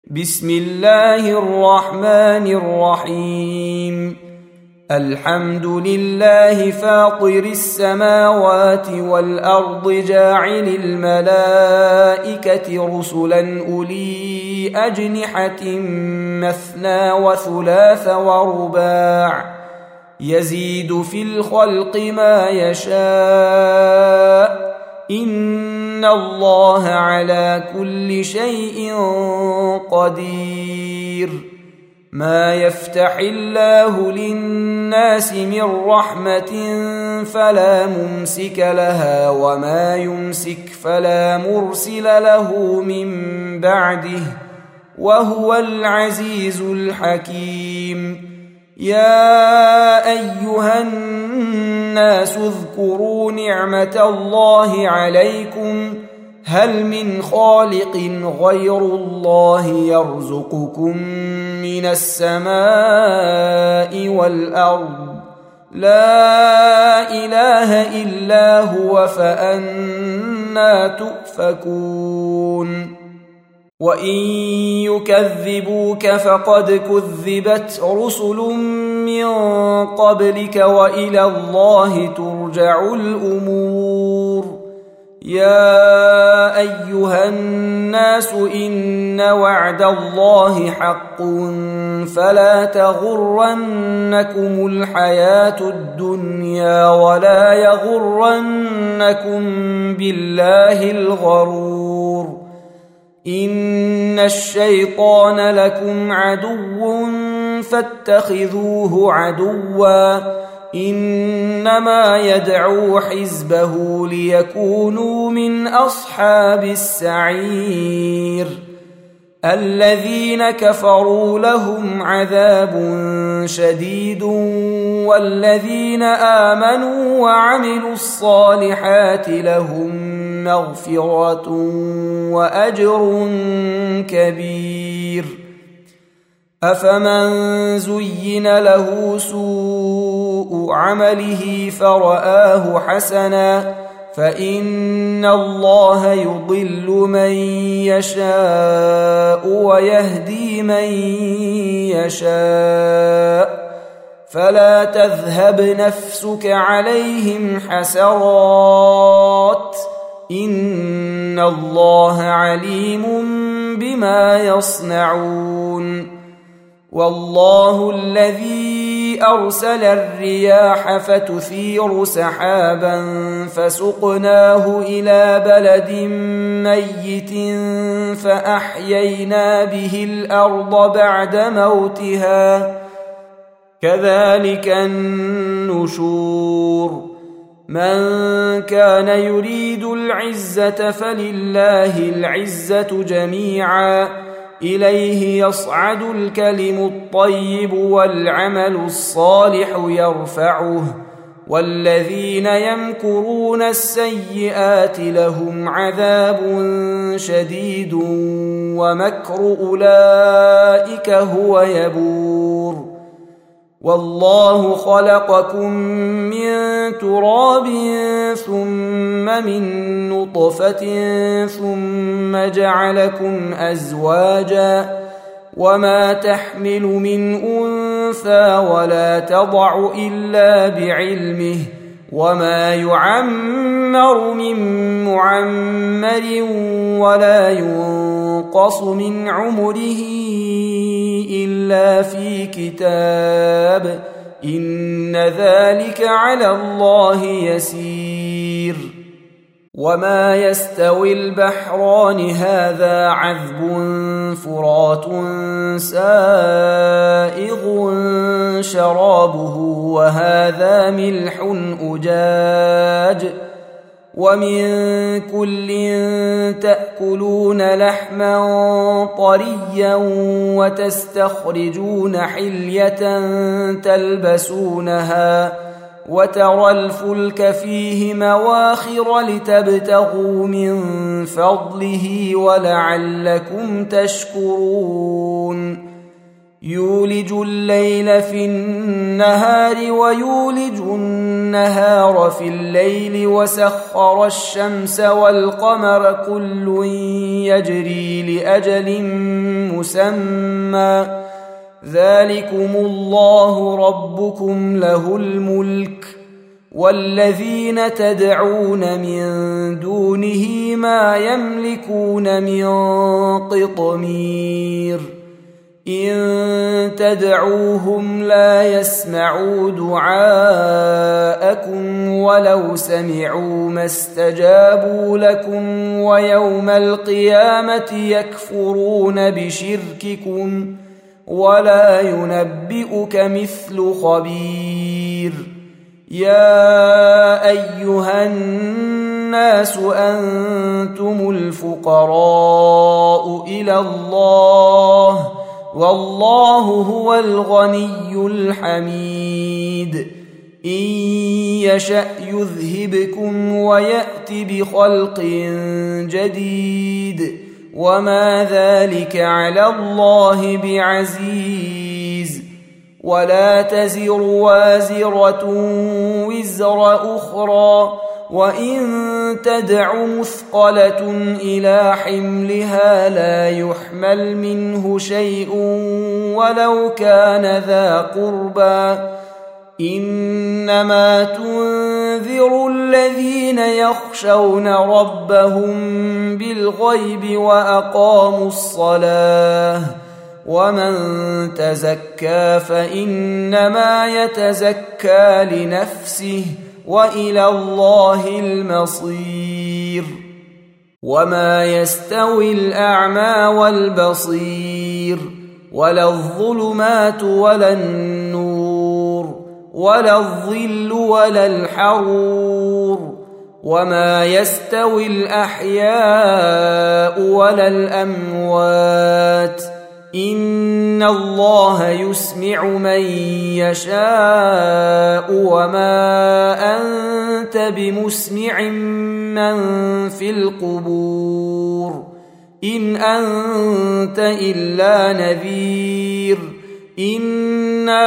بسم الله الرحمن الرحيم. الحمد لله فاطر السماوات والأرض جاعل الملائكة رسلا أولي أجنحة مثنى وثلاث ورباع يزيد في الخلق ما يشاء إن الله على كل شيء قدير. ما يفتح الله للناس من رحمة فلا ممسك لها وما يمسك فلا مرسل له من بعده وهو العزيز الحكيم. يا أيها الناس اذكروا نعمة الله عليكم هل من خالق غير الله يرزقكم من السماء والأرض لا إله إلا هو فأنى تؤفكون. وإن يكذبوك فقد كذبت رسل من قبلك وإلى الله ترجع الأمور. يا أيها الناس إن وعد الله حق فلا تغرنكم الحياة الدنيا ولا يغرنكم بالله الغرور. إن الشيطان لكم عدو فاتخذوه عدوا إنما يدعو حزبه ليكونوا من أصحاب السعير. الذين كفروا لهم عذاب شديد والذين آمنوا وعملوا الصالحات لهم مغفرة وأجر كبير. أفمن زين له سوء عمله فرآه حسنا فإن الله يضل من يشاء ويهدي من يشاء فلا تذهب نفسك عليهم حسرات إن الله عليم بما يصنعون. والله الذي أرسل الرياح فتثير سحابا فسقناه إلى بلد ميت فأحيينا به الأرض بعد موتها كذلك النشور. من كان يريد العزة فلله العزة جميعا إليه يصعد الكلم الطيب والعمل الصالح يرفعه والذين يمكرون السيئات لهم عذاب شديد ومكر أولئك هو يبور. والله خلقكم من تراب ثم من نطفة ثم جعلكم أزواجا وما تحمل من أنثى ولا تضع إلا بعلمه وما يعمر من معمر ولا ينقص من عمره إلا في كتاب إن ذلك على الله يسير. وما يستوي البحران هذا عذب فرات سائغ شرابه وهذا ملح أجاج ومن كل تأكلون لحما طريا وتستخرجون حلية تلبسونها وترى الفلك فيه مواخر لتبتغوا من فضله ولعلكم تشكرون. يولج الليل في النهار ويولج النهار في الليل وسخر الشمس والقمر كل يجري لأجل مسمى ذلكم الله ربكم له الملك والذين تدعون من دونه ما يملكون من قطمير إن تدعوهم لا يسمعوا دعاءكم ولو سمعوا ما استجابوا لكم ويوم القيامة يكفرون بشرككم ولا ينبئك مثل خبير يا أيها الناس أنتم الفقراء إلى الله والله هو الغني الحميد إن يشأ يذهبكم ويأت بخلق جديد وما ذلك على الله بعزيز ولا تزر وازرة وزر أخرى وإن تدع مثقلة إلى حملها لا يحمل منه شيء ولو كان ذا قربى إنما تنذر الذين يخشون ربهم بالغيب وأقاموا الصلاة ومن تزكى فإنما يتزكى لنفسه وإلى الله المصير وما يستوي الأعمى والبصير ولا الظلمات ولا النور ولا الظل ولا الحرور وما يستوي الأحياء ولا الأموات إن الله يسمع من يشاء وما أنت بمسمع من في القبور إن أنت إلا نذير إنا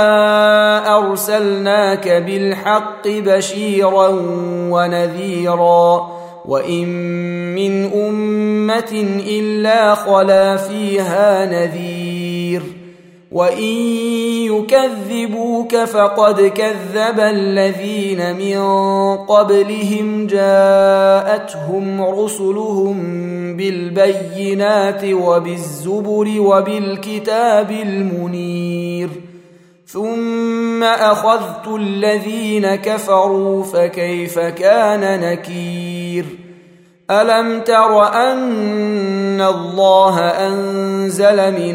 أرسلناك بالحق بشيرا ونذيرا وإن من أمة إلا خلا فيها نذير وإن يكذبوك فقد كذب الذين من قبلهم جاءتهم رسلهم بالبينات وبالزبر وبالكتاب المنير ثم أخذت الذين كفروا فكيف كان نكير ألم تر أن الله أنزل من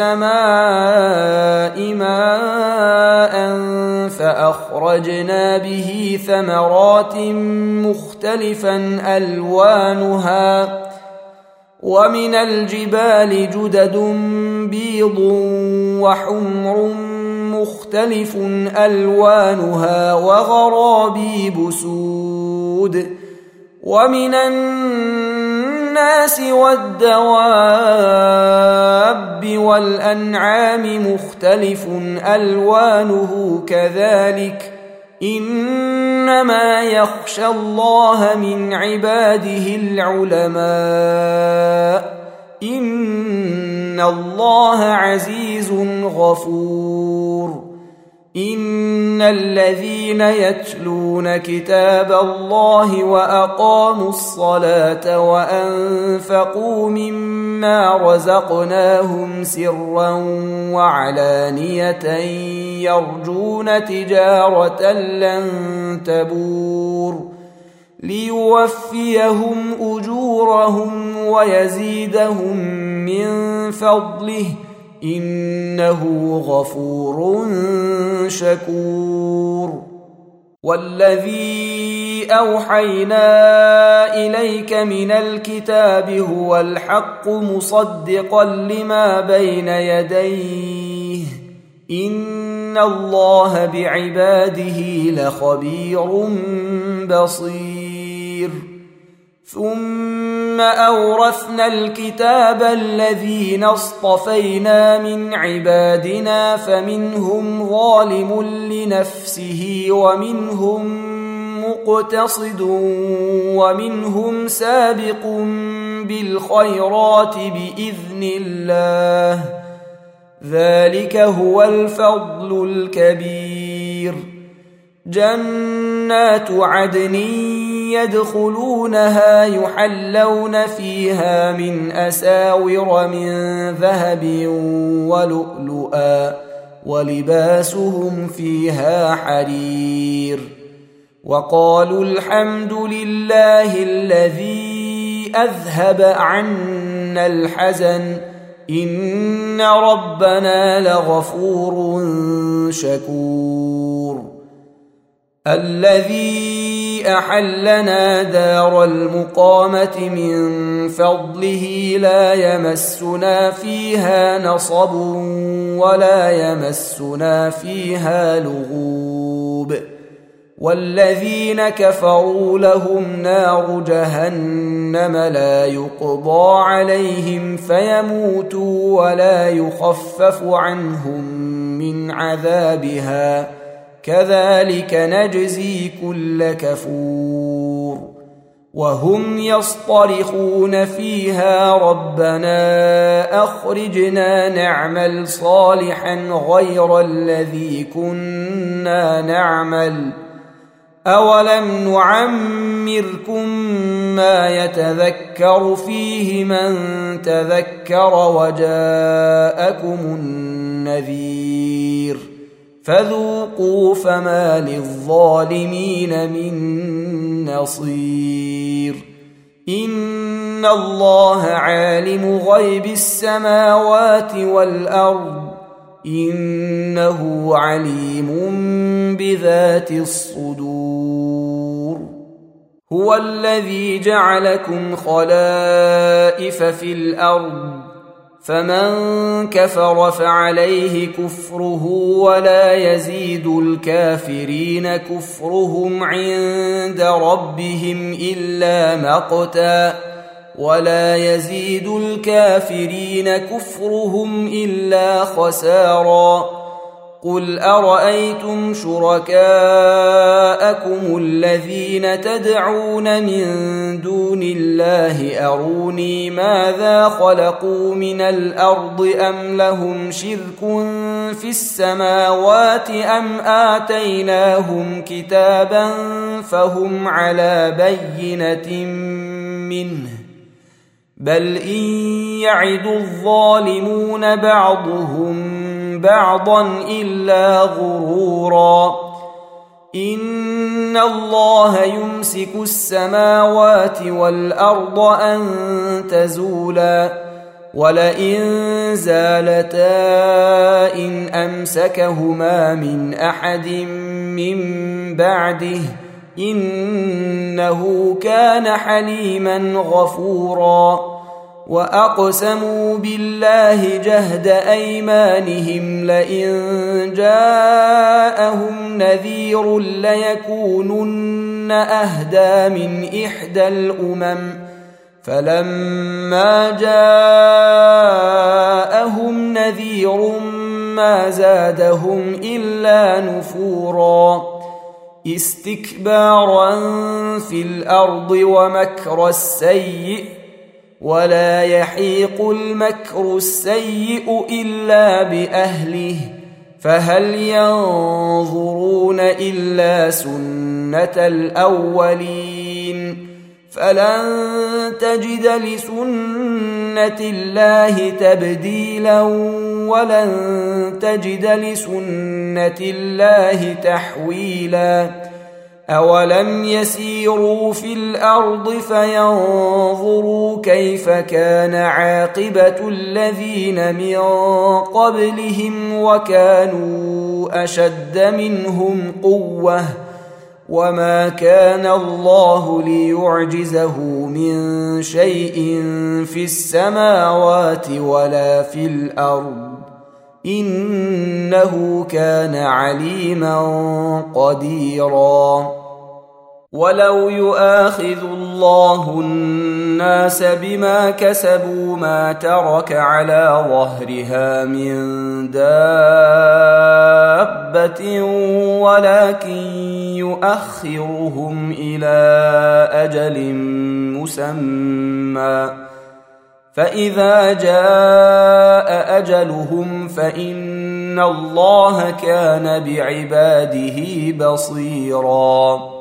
السماء ماء فأخرجنا به ثمرات مختلفا ألوانها ومن الجبال جدد بيض وحمر مختلف ألوانها وغرابيب سود ومن الناس والدواب والأنعام مختلف ألوانه كذلك إنما يخشى الله من عباده العلماء إن الله عزيز غفور إن الذين يتلون كتاب الله وأقاموا الصلاة وأنفقوا مما رزقناهم سرا وعلانية يرجون تجارة لن تبور ليوفيهم أجورهم ويزيدهم من فضله إنه غفور شكور والذي أوحينا إليك من الكتاب هو الحق مصدقا لما بين يديه إن الله بعباده لخبير بصير ثم أورثنا الكتاب الذين اصطفينا من عبادنا فمنهم ظالم لنفسه ومنهم مقتصد ومنهم سابق بالخيرات بإذن الله، ذلك هو الفضل الكبير. جنات عدن يدخلونها يحلون فيها من أساور من ذهب ولؤلؤا ولباسهم فيها حرير. وقالوا الحمد لله الذي أذهب عنا الحزن إن ربنا لغفور شكور. الذي أحلنا دار المقامة من فضله لا يمسنا فيها نصب ولا يمسنا فيها لغوب. والذين كفروا لهم نار جهنم لا يقضى عليهم فيموتوا ولا يخفف عنهم من عذابها كذلك نجزي كل كفور. وهم يصطرخون فيها ربنا أخرجنا نعمل صالحا غير الذي كنا نعمل أولم نعمركم ما يتذكر فيه من تذكر وجاءكم النذير فذوقوا فما للظالمين من نصير. إن الله عالم غيب السماوات والأرض إنه عليم بذات الصدور. هو الذي جعلكم خلائف في الأرض فمن كفر فعليه كفره ولا يزيد الكافرين كفرهم عند ربهم إلا مقتا ولا يزيد الكافرين كفرهم إلا خسارا. قل أرأيتم شركاءكم الذين تدعون من دون الله أروني ماذا خلقوا من الأرض أم لهم شرك في السماوات أم آتيناهم كتابا فهم على بينة منه بل إن يعد الظالمون بعضهم بعضا إلا غرورا. إن الله يمسك السماوات والأرض أن تزولا ولئن زالتا إن أمسكهما من أحد من بعده إنه كان حليما غفورا. وأقسموا بالله جهد أيمانهم لئن جاءهم نذير ليكونن أهدى من إحدى الأمم فلما جاءهم نذير ما زادهم إلا نفورا. استكبارا في الأرض ومكر السيء ولا يحيق المكر السيء إلا بأهله فهل ينظرون إلا سنة الأولين فلن تجد لسنة الله تبديلا ولن تجد لسنة الله تحويلا. أولم يسيروا في الأرض فينظروا كيف كان عاقبة الذين من قبلهم وكانوا أشد منهم قوة وما كان الله ليعجزه من شيء في السماوات ولا في الأرض إنه كان عليما قديرا. ولو يؤاخذ الله الناس بما كسبوا ما ترك على ظهرها من دابة ولكن يؤخرهم إلى أجل مسمى فإذا جاء أجلهم فإن الله كان بعباده بصيراً.